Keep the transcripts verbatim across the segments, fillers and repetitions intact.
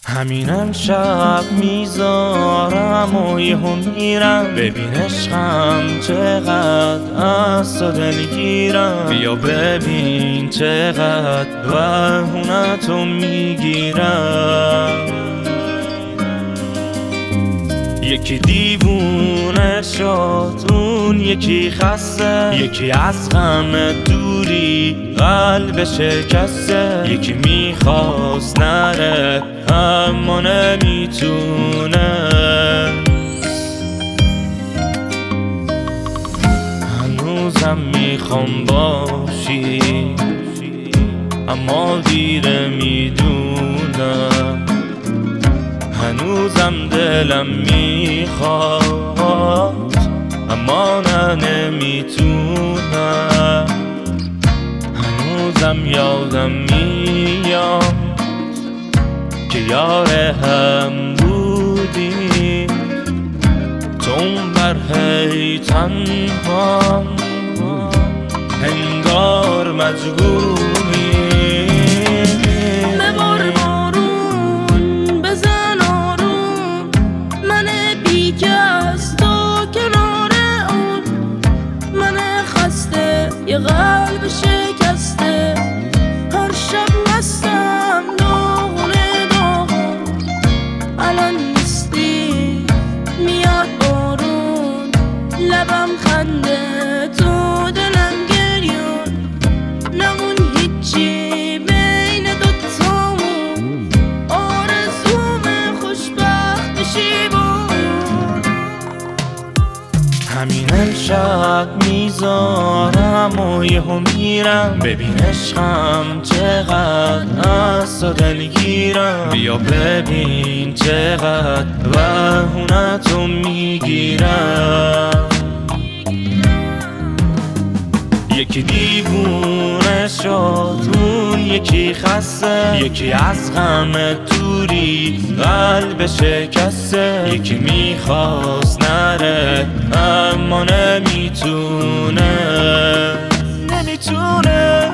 همین امشب میذارم و یهو میرم، ببین عشقم چقدر از تو دلگیرم. بیا ببین چقدر بهونتو میگیرم. یکی دیوونه شد، اون یکی خسته، یکی از غم دوری قلب شکسته، یکی میخواست نره اما نمیتونه. هنوزم میخوام باشی اما دیره میدونم. هنوزم دلم میخواد اما نه نمیتونم. هنوزم یادم میاد که یار هم بودی، تو اون بر هی تنها انگار مجبوری. یه قلب شکسته، هر شب مستم داغونه داغون. الان نیستی میاد بارون، لبم خنده تو دلم گریون. نمون هیچی بین دوتامون، آرزومه خوشبخت بشی بامون. همین امشب میذارم و یهو میرم، ببین عشقم چقدر از تو دلگیرم. بیا ببین چقدر بهونتو میگیرم. یکی دیوونه شد، اون یکی خسته، یکی از غم دوری قلب شکسته، یکی میخواست نره اما نمیتونه نمیتونه.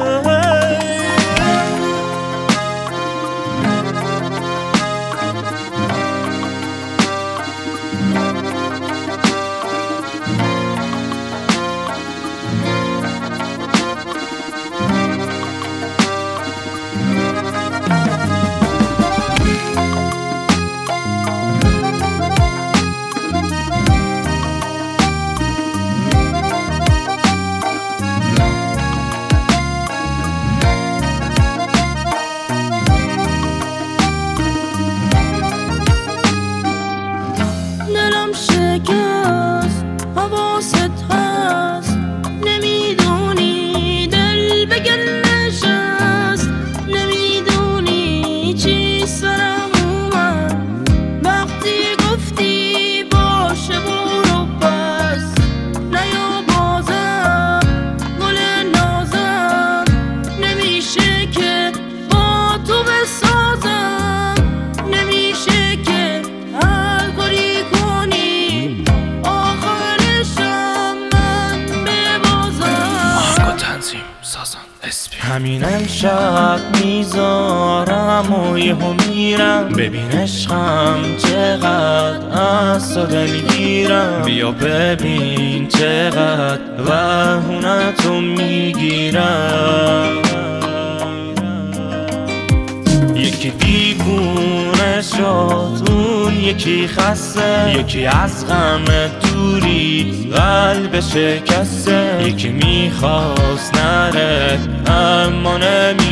شکست حواست هست، نمیدونی دل به گل نشست، نمیدونی چی سرم اومد وقتی گفتی باشه برو پس. نیا بازم گل نازم، نمیشه که با تو بسازم، نمیشه که هر کاری کنی همین امشب میذارم و یهو میرم، ببین عشقم چقدر از تو دلگیرم. بیا ببین چقدر بهونتو میگیرم. یکی دیوونه شد، اون یکی خسته، یکی از غم دوری قلب شکسته، یکی میخواست نره اما نمی